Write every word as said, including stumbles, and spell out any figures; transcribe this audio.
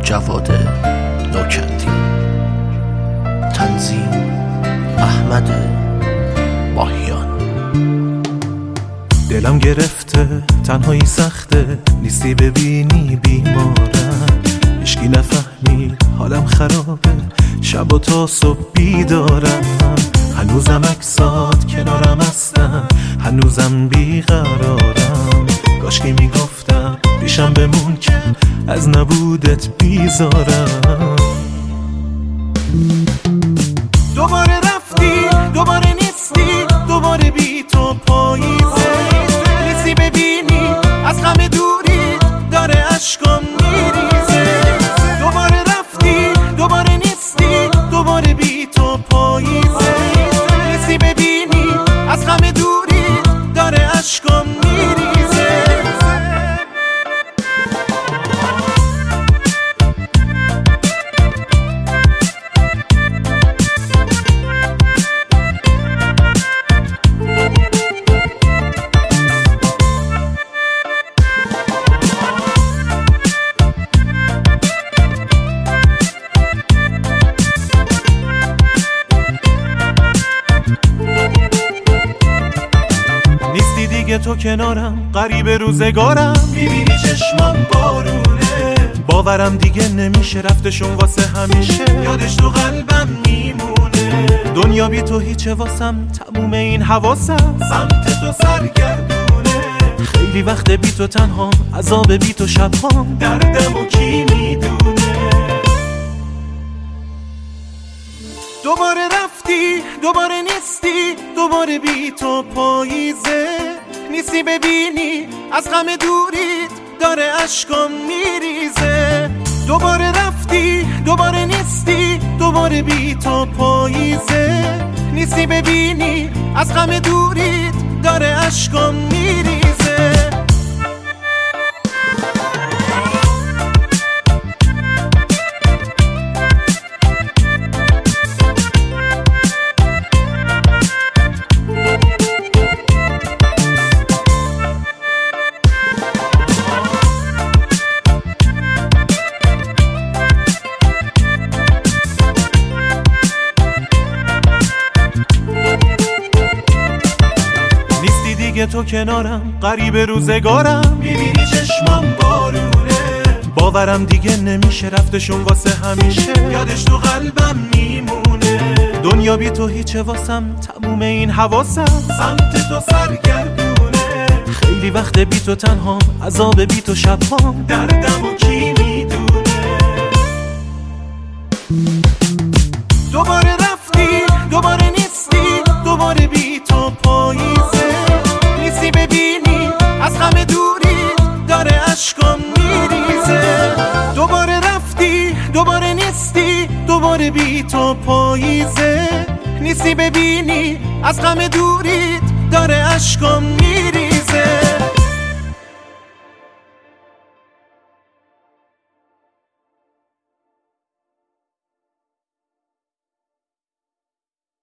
جواد نوکندی، تنظیم احمد ماهیان. دلم گرفته تنهایی سخته، نیستی ببینی بیمارم، هیچکی نفهمید حالم خرابه، شب و تا صبح بیدارم، هنوزم اکسات کنارم هستم، هنوزم بیقرارم، کاشکی میگفتم پیشم بمون که از نبودت بیزارم. دوباره رفتی دوباره نیستی، دوباره بی تو پاییزه، نیستی ببینی از غم دوری داره اشکم میریزه. دوباره رفتی دوباره نیستی، دوباره بی تو پاییزه، نیستی ببینی از غم دوری داره اشکم میریزه. نیستی دیگه تو کنارم، غریب روزگارم، میبینی چشمام بارونه، باورم دیگه نمیشه، رفتشون واسه همیشه، یادش تو قلبم میمونه. دنیا بی تو هیچه واسم، تموم این حواسم سمت تو سرگردونه، خیلی وقت بی تو تنهام، عذاب بی تو شبهام، دردمو کی میدونه. دوباره رفتی دوباره نیستی، دوباره بی تو پاییزه، نیستی ببینی از غم دوریت داره اشکم میریزه. دوباره رفتی دوباره نیستی، دوباره بی تو پاییزه، نیستی ببینی از غم دوریت داره اشکم میریزه. دیگه تو کنارم، غریب روزگارم، میبینی چشمام بارونه، باورم دیگه نمیشه، رفتشون واسه همیشه، یادش تو قلبم میمونه. دنیا بی تو هیچه واسم، تموم این حواسم سمت تو سرگردونه، خیلی وقت بی تو تنهام، عذاب بی تو شبهام، دردمو کی میدونه. دوباره رفتی دوباره نیستی، دوباره بی تو پاییزه، نیستی ببینی از غم دوری داره اشکم میریزه. دوباره رفتی دوباره نیستی، دوباره بی تو پاییزه، نیستی ببینی از غم دوری داره اشکم میریزه.